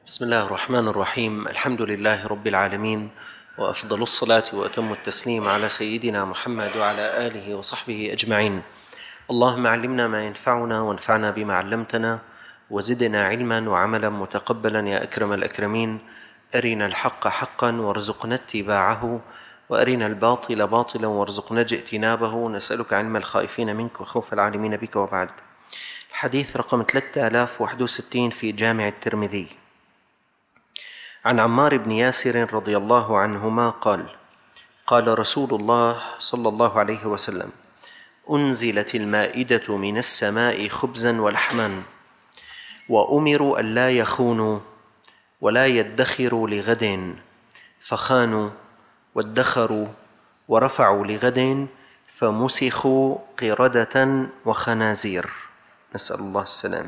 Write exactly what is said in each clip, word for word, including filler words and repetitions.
بسم الله الرحمن الرحيم. الحمد لله رب العالمين، وأفضل الصلاة وأتم التسليم على سيدنا محمد وعلى آله وصحبه أجمعين. اللهم علمنا ما ينفعنا وانفعنا بما علمتنا، وزدنا علما وعملا متقبلا يا أكرم الأكرمين. أرنا الحق حقا وارزقنا اتباعه، وأرنا الباطل باطلا وارزقنا اجتنابه. نسألك علم الخائفين منك وخوف العالمين بك. وبعد. الحديث رقم ثلاثة آلاف وواحد وستين في جامع الترمذي، عن عمار بن ياسر رضي الله عنهما قال: قال رسول الله صلى الله عليه وسلم: أنزلت المائدة من السماء خبزا ولحما، وأمروا أن لا يخونوا ولا يدخروا لغد، فخانوا وادخروا ورفعوا لغد، فمسخوا قردة وخنازير. نسأل الله السلام.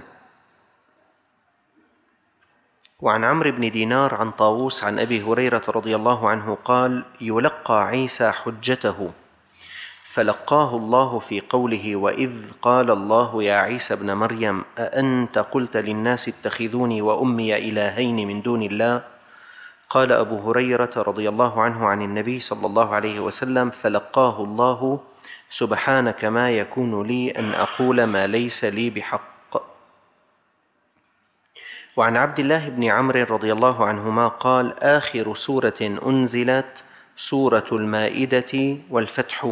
وعن عمرو بن دينار عن طاووس عن أبي هريرة رضي الله عنه قال: يلقى عيسى حجته، فلقاه الله في قوله: وإذ قال الله يا عيسى ابن مريم أأنت قلت للناس اتخذوني وأمي إلهين من دون الله؟ قال أبو هريرة رضي الله عنه عن النبي صلى الله عليه وسلم: فلقاه الله: سبحانك ما يكون لي أن أقول ما ليس لي بحق. وعن عبد الله بن عمرو رضي الله عنهما قال: آخر سورة أنزلت سورة المائدة والفتح.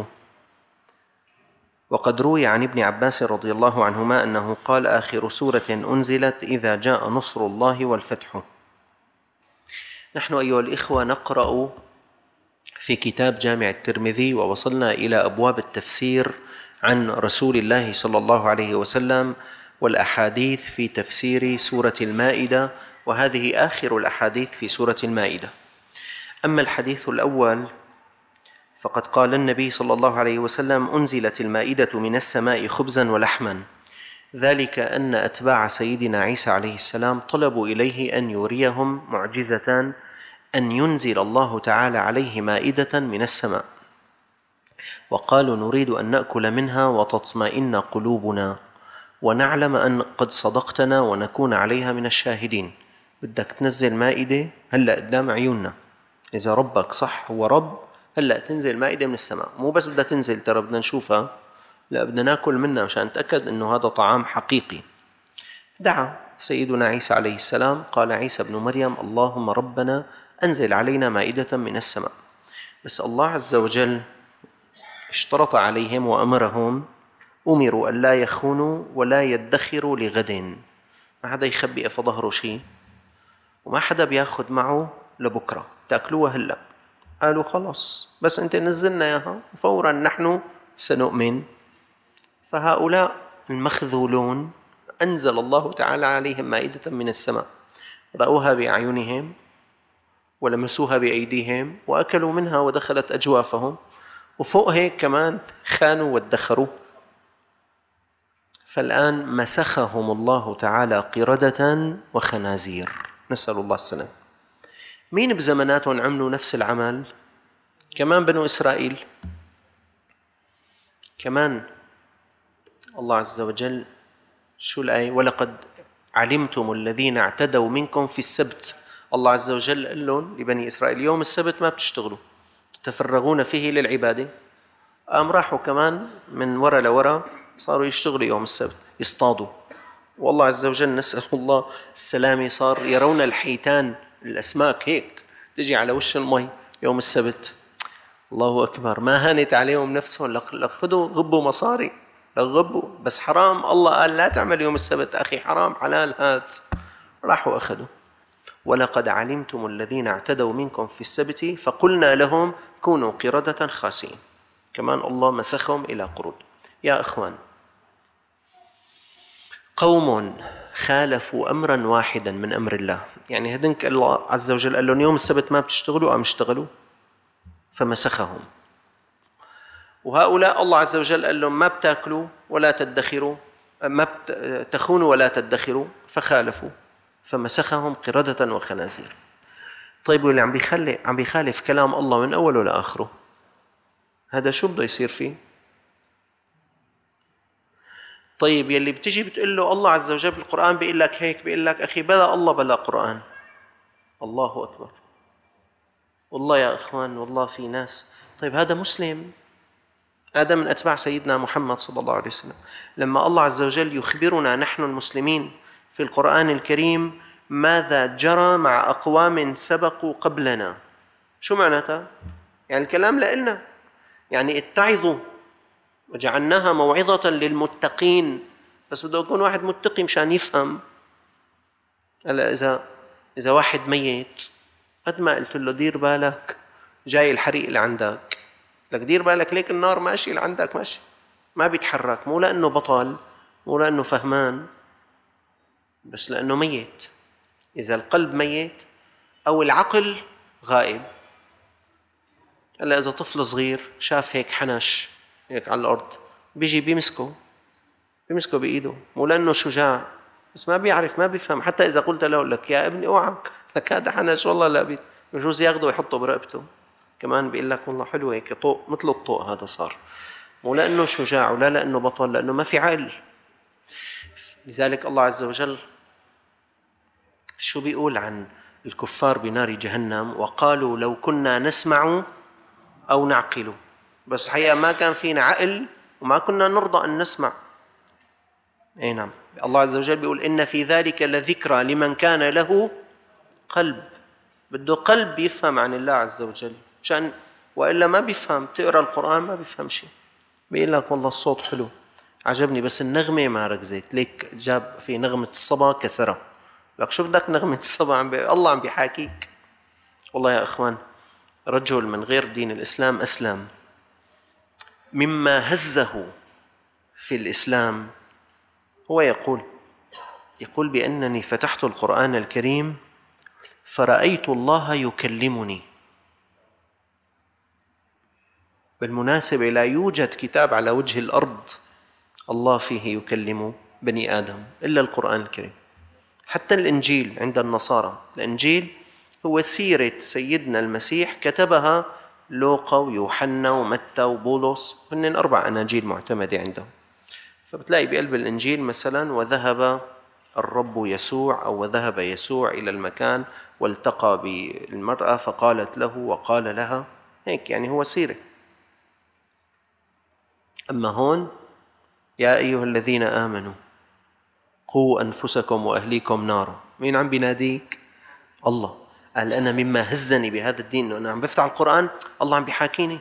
وقد روي عن ابن عباس رضي الله عنهما أنه قال: آخر سورة أنزلت إذا جاء نصر الله والفتح. نحن أيها الإخوة نقرأ في كتاب جامع الترمذي، ووصلنا إلى أبواب التفسير عن رسول الله صلى الله عليه وسلم والأحاديث في تفسير سورة المائدة، وهذه آخر الأحاديث في سورة المائدة. أما الحديث الأول فقد قال النبي صلى الله عليه وسلم: أنزلت المائدة من السماء خبزا ولحما، ذلك أن أتباع سيدنا عيسى عليه السلام طلبوا إليه أن يريهم معجزة أن ينزل الله تعالى عليه مائدة من السماء، وقالوا: نريد أن نأكل منها وتطمئن قلوبنا ونعلم أن قد صدقتنا ونكون عليها من الشاهدين. بدك تنزل مائدة هلأ قدام عيوننا، إذا ربك صح هو رب هلأ تنزل مائدة من السماء، مو بس بدها تنزل ترى بدنا نشوفها، لا بدنا ناكل منها مشان نتأكد أنه هذا طعام حقيقي. دعا سيدنا عيسى عليه السلام، قال عيسى ابن مريم: اللهم ربنا أنزل علينا مائدة من السماء. بس الله عز وجل اشترط عليهم وأمرهم: أمروا أن لا يخونوا ولا يدخروا لغد. ما حدا يخبئ في ظهره شيء، وما حدا بياخد معه لبكرة تأكلوها هلأ. قالوا: خلاص بس أنت نزلنا إياها فورا نحن سنؤمن. فهؤلاء المخذولون أنزل الله تعالى عليهم مائدة من السماء، رأوها بأعينهم ولمسوها بأيديهم وأكلوا منها ودخلت أجوافهم، وفوق هيك كمان خانوا وادخروا. فالآن مسخهم الله تعالى قردة وخنازير، نسأل الله السلام. مين بزمناتهم عملوا نفس العمل؟ كمان بنو إسرائيل. كمان الله عز وجل شو الآية؟ ولقد علمتم الذين اعتدوا منكم في السبت. الله عز وجل قال لهم لبني إسرائيل: يوم السبت ما بتشتغلوا، تتفرغون فيه للعبادة. قام راحوا كمان من ورا لورا صاروا يشتغلوا يوم السبت، يصطادوا. والله عز وجل نسأل الله السلامة، صار يرون الحيتان الأسماك هيك تجي على وش المي يوم السبت. الله أكبر، ما هانت عليهم نفسهم، لخذوا غبوا مصاري لغبوا، بس حرام، الله قال لا تعمل يوم السبت أخي، حرام حلال هات. راحوا أخذوا. ولقد علمتم الذين اعتدوا منكم في السبت فقلنا لهم كونوا قردة خاسئين. كمان الله مسخهم إلى قرود. يا أخوان، قوم خالفوا أمرا واحدا من أمر الله، يعني هدنك الله عز وجل قال لهم يوم السبت ما بتشتغلوا، قام اشتغلوا فمسخهم. وهؤلاء الله عز وجل قال لهم ما بتاكلوا ولا تدخروا، ما تخونوا ولا تدخروا، فخالفوا فمسخهم قردة وخنازير. طيب واللي عم بيخلي عم بيخالف كلام الله من أوله لآخره، هذا شو بده يصير فيه؟ طيب يلي بتجي بتقول له الله عز وجل بالقرآن بيقول لك هيك، بيقول لك أخي بلا الله بلا قرآن، الله أكبر. والله يا إخوان، والله في ناس، طيب هذا مسلم، هذا من أتباع سيدنا محمد صلى الله عليه وسلم. لما الله عز وجل يخبرنا نحن المسلمين في القرآن الكريم ماذا جرى مع أقوام سبقوا قبلنا، شو معناتها؟ يعني الكلام لإلنا، يعني اتعظوا وجعلناها موعظة للمتقين، بس بده يكون واحد متقي مشان يفهم. هلا إذا إذا واحد ميت، قد ما قلت له دير بالك جاي الحريق اللي عندك، لك دير بالك ليك النار ماشي اللي عندك ماشي، ما بيتحرك، مو لأنه بطل، مو لأنه فهمان، بس لأنه ميت. إذا القلب ميت أو العقل غائب. هلا إذا طفل صغير شاف هيك حنش هيك على الأرض، بيجي بيمسكه بيمسكه بإيده، مو لأنه شجاع، بس ما بيعرف، ما بيفهم. حتى إذا قلت له لك يا ابني اوعك، لك هذا حنش والله لا بيت، بجوز ياخده ويحطه برقبته، كمان بيقول لك والله حلو هيك طوق مثل الطوق هذا صار، مو لأنه شجاع ولا لأنه بطل، لأنه ما في عقل. لذلك الله عز وجل شو بيقول عن الكفار بنار جهنم؟ وقالوا لو كنا نسمع أو نعقل، بس الحقيقة ما كان فينا عقل وما كنا نرضى أن نسمع. أي نعم، الله عز وجل بيقول إن في ذلك لذكرى لمن كان له قلب. بده قلب يفهم عن الله عز وجل، مشان وإلا ما بيفهم. تقرأ القرآن ما بيفهم شيء، بيقول لك والله الصوت حلو عجبني بس النغمة ما ركزت، ليك جاب في نغمة الصبا كسرة، لك شو بدك نغمة الصبا، عم بي... الله عم بيحاكيك. والله يا إخوان، رجل من غير دين الإسلام أسلم، مما هزه في الإسلام هو يقول يقول بأنني فتحت القرآن الكريم فرأيت الله يكلمني. بالمناسبة لا يوجد كتاب على وجه الأرض الله فيه يكلم بني آدم إلا القرآن الكريم. حتى الإنجيل عند النصارى، الإنجيل هو سيرة سيدنا المسيح كتبها لوقا ويوحنا ومتى وبولس، هن أربع أناجيل معتمدة عندهم. فبتلاقي بقلب الإنجيل مثلا وذهب الرب يسوع، أو وذهب يسوع إلى المكان والتقى بالمرأة فقالت له وقال لها، هيك يعني هو سيرة. أما هون يا أيها الذين آمنوا قوا أنفسكم وأهليكم نارا، مين عم بيناديك؟ الله. قال أنا مما هزني بهذا الدين أنه أنا عم بفتح القرآن الله عم بيحاكيني.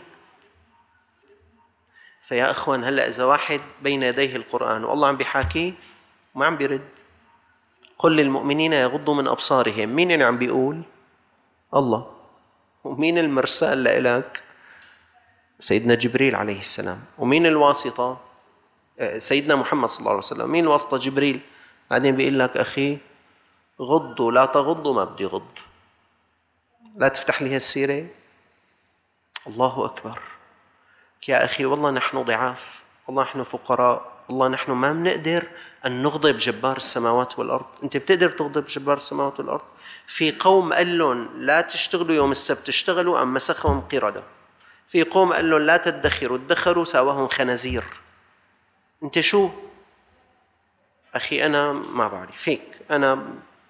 فيا أخوان، هلأ إذا واحد بين يديه القرآن والله عم بيحاكيه ما عم بيرد، قل للمؤمنين يغضوا من أبصارهم، مين اللي عم بيقول؟ الله. ومين المرسال لإلك؟ سيدنا جبريل عليه السلام. ومين الواسطة؟ سيدنا محمد صلى الله عليه وسلم. مين الواسطة؟ جبريل. بعدين بيقول لك أخي غضوا لا تغضوا، ما بدي غض، لا تفتح لي هالسيرة. الله أكبر. يا أخي والله نحن ضعاف، والله نحن فقراء، والله نحن ما بنقدر أن نغضب جبار السماوات والأرض. أنت بتقدر تغضب جبار السماوات والأرض؟ في قوم قال لهم لا تشتغلوا يوم السبت، اشتغلوا أم مسخهم قردة. في قوم قال لهم لا تدخروا، ادخروا ساواهم خنازير. أنت شو؟ أخي أنا ما بعرف هيك، أنا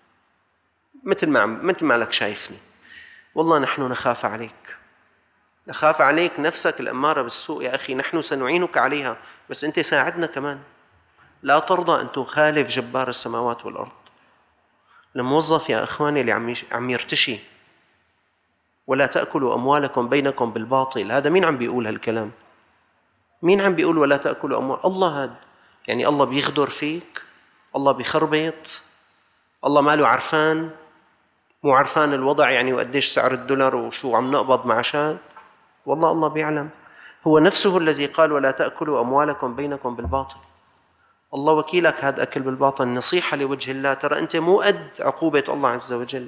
مثل ما مثل ما لك شايفني. والله نحن نخاف عليك، نخاف عليك نفسك الأمارة بالسوء يا أخي، نحن سنعينك عليها، بس أنت ساعدنا كمان. لا ترضى أن تخالف جبار السماوات والأرض. الموظف يا أخواني اللي عم يرتشي ولا تأكلوا أموالكم بينكم بالباطل، هذا مين عم بيقول هالكلام؟ مين عم بيقول ولا تأكلوا أموال؟ الله. هذا يعني الله بيغدر فيك، الله بيخربط، الله ماله عرفان، مو عرفان الوضع يعني وقديش سعر الدولار وشو عم نقبض معاشات. والله الله بيعلم. هو نفسه الذي قال ولا تأكلوا أموالكم بينكم بالباطل. الله وكيلك، هذا أكل بالباطل نصيحة لوجه الله، ترى أنت مو قد عقوبة الله عز وجل.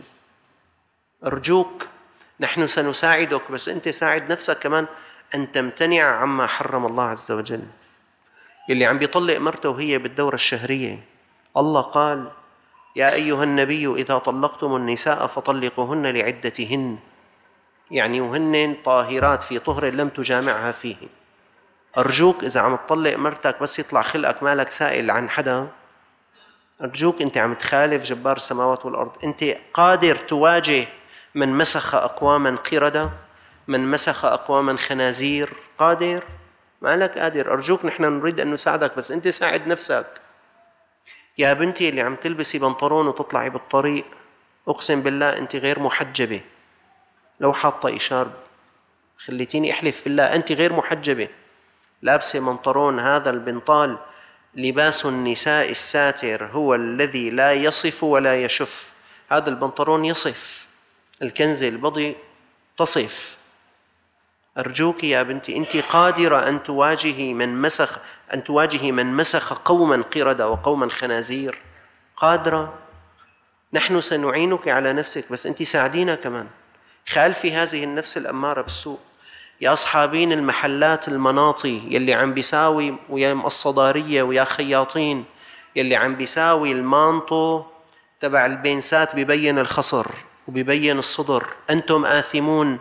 أرجوك، نحن سنساعدك، بس أنت ساعد نفسك كمان أن تمتنع عما حرم الله عز وجل. يلي عم بيطلق مرته وهي بالدورة الشهرية، الله قال يا أيها النبي إذا طلقتم النساء فطلقوهن لعدتهن، يعني وهن طاهرات في طهر لم تجامعها فيه. أرجوك إذا عم تطلق مرتك بس يطلع خلقك مالك سائل عن حدا، أرجوك أنت عم تخالف جبار السماوات والأرض. أنت قادر تواجه من مسخ أقواما قردة، من مسخ أقواما خنازير؟ قادر؟ ما لك قادر. أرجوك نحن نريد أن نساعدك، بس أنت ساعد نفسك. يا بنتي اللي عم تلبسي بنطلون وتطلعي بالطريق، أقسم بالله أنت غير محجبة. لو حاطة إشارب خليتيني أحلف بالله أنت غير محجبة. لابسة بنطلون، هذا البنطال لباس النساء الساتر، هو الذي لا يصف ولا يشف. هذا البنطلون يصف، الكنزة البضي تصف. أرجوك يا بنتي أنت قادرة أن تواجهي من مسخ أن تواجهي من مسخ قوما قردة وقوما خنازير. قادرة. نحن سنعينك على نفسك، بس أنت ساعدينا كمان. خالفي هذه النفس الأمارة بالسوء. يا أصحابين المحلات المناطي يلي عم بيساوي، ويا مقصدارية ويا خياطين يلي عم بيساوي المانطو تبع البنسات ببين الخصر وببين الصدر، أنتم آثمون.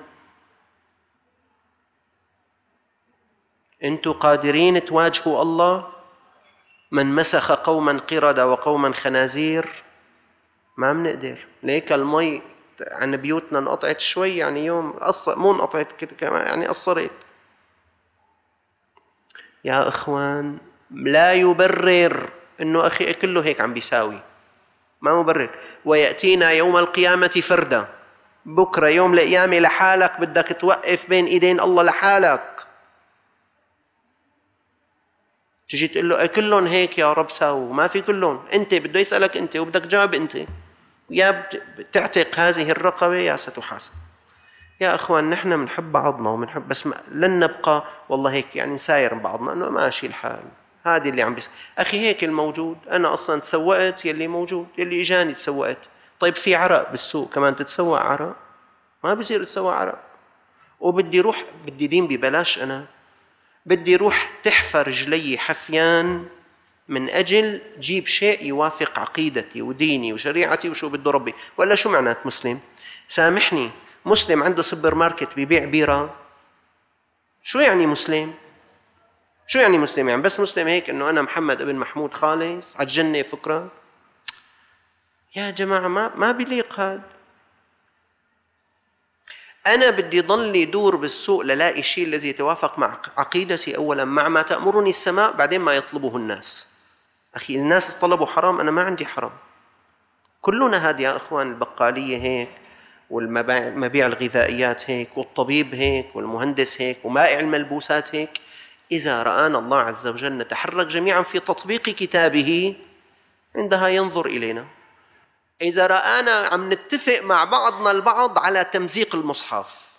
أنتم قادرين تواجهوا الله؟ من مسخ قوما قردة وقوما خنازير ما بنقدر. ليك المي عن بيوتنا انقطعت شوي، يعني يوم قص... مو انقطعت كمان، يعني قصرت. يا إخوان لا يبرر إنه أخي كله هيك عم بيساوي، ما مبرر. ويأتينا يوم القيامة فردا. بكرة يوم القيامة لحالك، بدك توقف بين إيدين الله لحالك. تجي تقول له كلهم هيك يا رب ساووا، ما في كلهم. أنت بده يسألك أنت وبدك تجاوب أنت. يا بتعتق هذه الرقبة يا ستحاسب. يا أخوان نحن بنحب بعضنا وبنحب، بس لن نبقى والله هيك يعني نساير بعضنا إنه ماشي الحال. هذه اللي عم بيس أخي هيك الموجود. أنا أصلا تسوقت يلي موجود، يلي إجاني تسوقت. طيب في عرق بالسوق كمان تتسوق عرق؟ ما بصير تسوق عرق. وبدي روح بدي دين ببلاش، أنا بدي روح تحفى رجلي حفيان من أجل جيب شيء يوافق عقيدتي وديني وشريعتي وشو بده ربي. ولا شو معنات مسلم؟ سامحني، مسلم عنده سوبر ماركت بيبيع بيرة؟ شو يعني مسلم؟ شو يعني مسلم؟ يعني بس مسلم هيك إنه أنا محمد ابن محمود خالص على الجنة فكرة؟ يا جماعة ما ما بيليق هذا. أنا بدي ضل يدور بالسوق للاقي شيء الذي يتوافق مع عقيدتي أولا، مع ما تأمرني السماء، بعدين ما يطلبه الناس. أخي الناس طلبوا حرام، أنا ما عندي حرام. كلنا هاد يا أخوان. البقالية هيك، والمبيع الغذائيات هيك، والطبيب هيك، والمهندس هيك، ومائع الملبوسات هيك. إذا رآنا الله عز وجل نتحرك جميعا في تطبيق كتابه، عندها ينظر إلينا. إذا رآنا عم نتفق مع بعضنا البعض على تمزيق المصحف،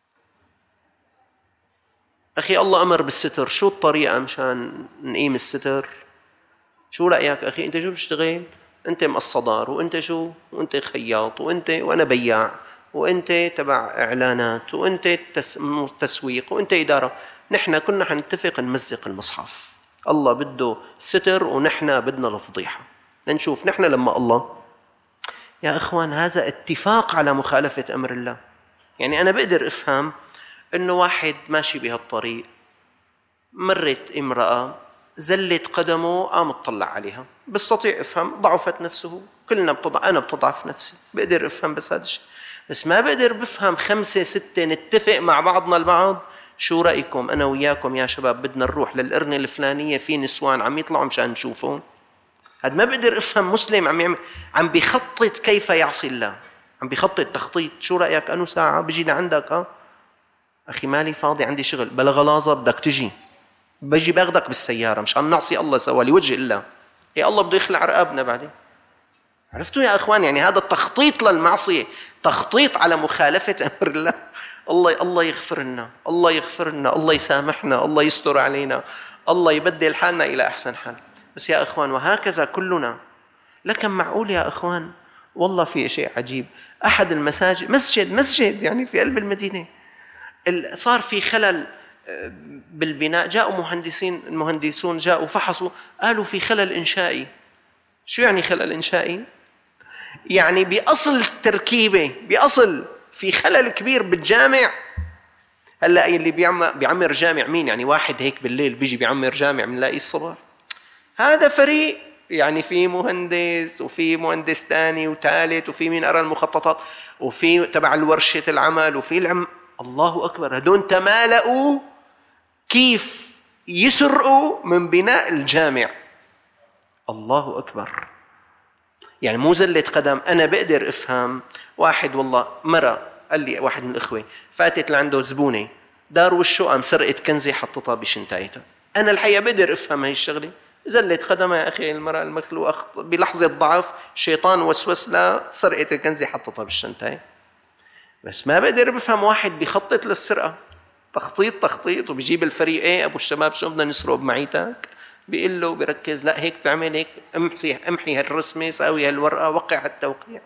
أخي الله أمر بالستر، شو الطريقة مشان نقيم الستر؟ شو رأيك أخي؟ أنت شو بتشتغل؟ أنت مقصدار، وأنت شو؟ وأنت خياط، وأنت وأنا بياع، وأنت تبع إعلانات، وأنت تسويق، وأنت إدارة. نحن كنا حنتفق نمزق المصحف. الله بده ستر ونحن بدنا الفضيحة. لنشوف نحن لما الله. يا إخوان هذا اتفاق على مخالفة أمر الله. يعني أنا بقدر أفهم إنه واحد ماشي بهالطريق، مرت امرأة زلت قدمه، قام اطلع عليها، بستطيع افهم ضعفت نفسه. كلنا بتضع، انا بتضعف نفسي، بقدر افهم بس هذا الشيء. بس ما بقدر بفهم خمسة ستة نتفق مع بعضنا البعض، شو رأيكم أنا وياكم يا شباب بدنا نروح للقرنة الفلانية، في نسوان عم يطلعوا مشان نشوفهم. هذا ما بقدر افهم. مسلم عم يعمل، عم بيخطط كيف يعصي الله، عم بيخطط تخطيط. شو رأيك أنو ساعة بيجي لعندك؟ ها أخي مالي فاضي عندي شغل، بلا غلاظة بدك تجي، بجي باخدك بالسيارة مشان نعصي الله سوا لوجه الله. يا الله بده يخلع رقابنا بعدين. عرفتوا يا أخوان؟ يعني هذا التخطيط للمعصية، تخطيط على مخالفة أمر الله. الله الله يغفر لنا، الله يغفر لنا، الله يسامحنا، الله يستر علينا، الله يبدل حالنا إلى أحسن حال. بس يا أخوان وهكذا كلنا. لكن معقول يا أخوان؟ والله في شيء عجيب. أحد المساجد، مسجد مسجد يعني في قلب المدينة، صار في خلل بالبناء. جاءوا مهندسين، المهندسون جاءوا فحصوا، قالوا في خلل إنشائي. شو يعني خلل إنشائي؟ يعني بأصل التركيبة، بأصل في خلل كبير بالجامع. هلا اللي بيعمر بيعمر جامع مين؟ يعني واحد هيك بالليل بيجي بيعمر جامع بنلاقيه الصبح؟ هذا فريق يعني في مهندس وفي مهندس ثاني وثالث وفي مين قرأ المخططات وفي تبع الورشة العمل وفي العم. الله أكبر، هدول تمالأوا كيف يسرقوا من بناء الجامع. الله أكبر. يعني مو زلة قدم. أنا بقدر أفهم واحد والله مرة قال لي واحد من الإخوة فاتت لعنده زبونة دار وشه قام سرقت كنزة حطتها بشنتايتها. أنا الحقيقة بقدر أفهم هاي الشغلة. زلة قدم يا أخي، المرأة المخلوقة بلحظة ضعف شيطان وسوس لها سرقت الكنزة حطتها بالشنتاية. بس ما بقدر بفهم واحد بيخطط للسرقة تخطيط تخطيط وبيجيب الفريق ايه ابو الشباب شو بدنا نسرق بمعيتك، بيقول له بيركز لا هيك تعمل هيك، امحي امحي هالرسمه، ساوي هالورقه، وقع هالتوقيع.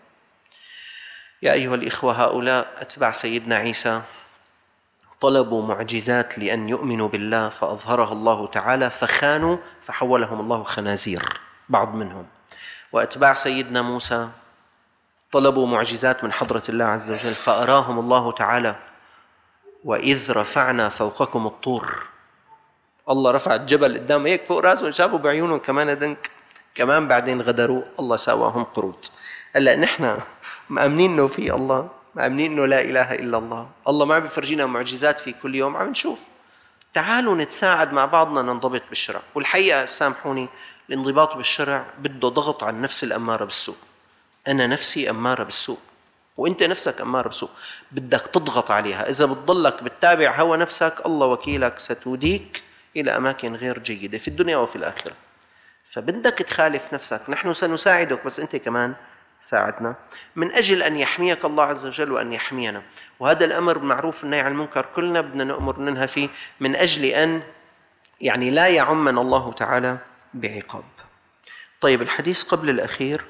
يا ايها الاخوه، هؤلاء اتباع سيدنا عيسى طلبوا معجزات لان يؤمنوا بالله فاظهرها الله تعالى فخانوا فحولهم الله خنازير بعض منهم. واتباع سيدنا موسى طلبوا معجزات من حضره الله عز وجل فاراهم الله تعالى. وإذ رفعنا فوقكم الطور، الله رفع الجبل قدام هيك فوق راسهم، شافوا بعيونهم كمان دنك، كمان بعدين غدروا، الله سواهم قرود. هلا نحن مأمنين انه في الله، مأمنين انه لا اله الا الله، الله ما عم بيفرجينا معجزات في كل يوم، عم نشوف. تعالوا نتساعد مع بعضنا ننضبط بالشرع. والحقيقه سامحوني، الانضباط بالشرع بده ضغط على النفس الاماره بالسوء. انا نفسي اماره بالسوء وانت نفسك اماره بالسوء، بدك تضغط عليها. اذا بتضلك بتتابع هوى نفسك الله وكيلك ستوديك الى اماكن غير جيده في الدنيا وفي الاخره. فبدك تخالف نفسك، نحن سنساعدك بس انت كمان ساعدنا من اجل ان يحميك الله عز وجل وان يحمينا. وهذا الامر معروف النهي عن المنكر كلنا بدنا نامر ننهى فيه من اجل ان يعني لا يعمنا الله تعالى بعقاب. طيب، الحديث قبل الاخير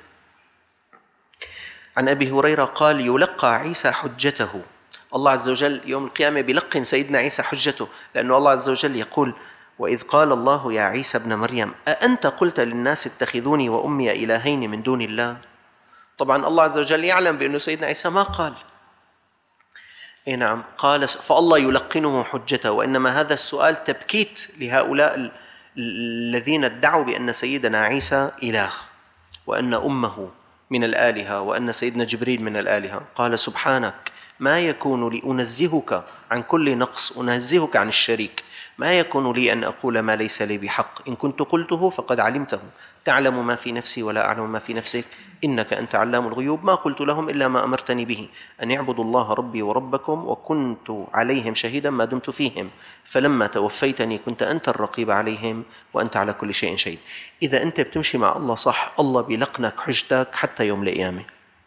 عن أبي هريرة قال: يلقى عيسى حجته. الله عز وجل يوم القيامة بيلقن سيدنا عيسى حجته، لأنه الله عز وجل يقول: وإذ قال الله يا عيسى ابن مريم أأنت قلت للناس اتخذوني وأمي إلهين من دون الله؟ طبعا الله عز وجل يعلم بأنه سيدنا عيسى ما قال. إيه نعم قال، فالله يلقنه حجته. وإنما هذا السؤال تبكيت لهؤلاء الذين ادعوا بأن سيدنا عيسى إله وأن أمه من الآلهة وأن سيدنا جبريل من الآلهة. قال: سبحانك ما يكون لي أنزهك عن كل نقص، أنزهك عن الشريك، ما يكون لي أن أقول ما ليس لي بحق، إن كنت قلته فقد علمته، تعلم ما في نفسي ولا أعلم ما في نفسك، إنك أنت علام الغيوب. ما قلت لهم إلا ما أمرتني به، أن يعبدوا الله ربي وربكم، وكنت عليهم شهيدا ما دمت فيهم، فلما توفيتني كنت أنت الرقيب عليهم وأنت على كل شيء شهيد. إذا أنت بتمشي مع الله صح، الله بيلقنك حجتك حتى يوم القيامة.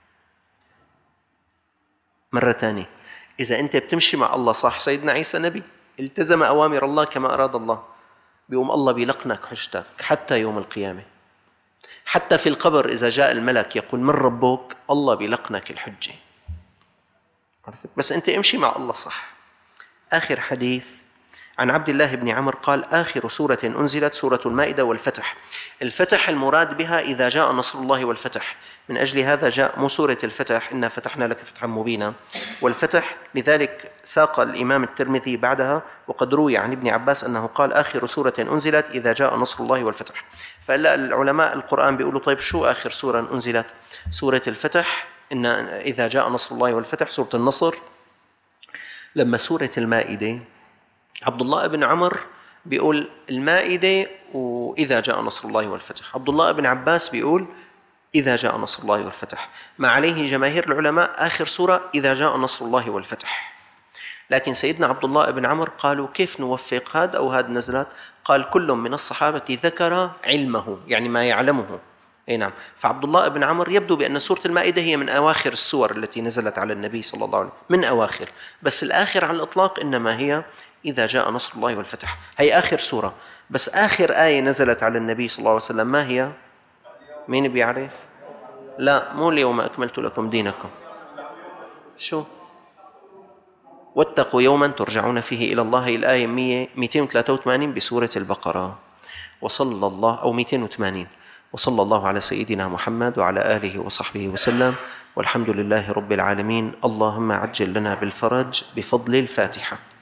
مرة تانية، إذا أنت بتمشي مع الله صح، سيدنا عيسى نبي التزم أوامر الله كما أراد الله، بيقوم الله بيلقنك حجتك حتى يوم القيامة. حتى في القبر إذا جاء الملك يقول من ربك، الله بيلقنك الحجة. عرفت؟ بس أنت امشي مع الله صح. آخر حديث عن عبد الله بن عمرو قال: آخر سورة أنزلت سورة المائدة والفتح. الفتح المراد بها إذا جاء نصر الله والفتح، من أجل هذا جاء مو سورة الفتح إنا فتحنا لك فتحا مبينا والفتح، لذلك ساق الإمام الترمذي بعدها. وقد روي عن ابن عباس أنه قال: آخر سورة أنزلت إذا جاء نصر الله والفتح. فهلا العلماء القرآن بيقولوا طيب شو آخر سورة أنزلت؟ سورة الفتح، إن إذا جاء نصر الله والفتح، سورة النصر. لما سورة المائدة، عبد الله بن عمرو بيقول المائدة وإذا جاء نصر الله والفتح، عبد الله بن عباس بيقول إذا جاء نصر الله والفتح. ما عليه جماهير العلماء آخر سورة إذا جاء نصر الله والفتح. لكن سيدنا عبد الله بن عمرو قالوا كيف نوفق هذا أو هذا نزلت؟ قال: كل من الصحابة ذكر علمه، يعني ما يعلمه. أي نعم. فعبد الله بن عمرو يبدو بأن سورة المائدة هي من أواخر السور التي نزلت على النبي صلى الله عليه وسلم، من أواخر، بس الآخر على الإطلاق إنما هي إذا جاء نصر الله والفتح، هي آخر سورة. بس آخر آية نزلت على النبي صلى الله عليه وسلم ما هي؟ مين بيعرف؟ لا، مو اليوم أكملت لكم دينكم. شو؟ واتقوا يوما ترجعون فيه إلى الله، الآية مئتين وثلاثة وثمانين بسورة البقرة. وصلى الله أو مئتين وثمانين. وصلى الله على سيدنا محمد وعلى آله وصحبه وسلم، والحمد لله رب العالمين. اللهم عجل لنا بالفرج بفضل الفاتحة.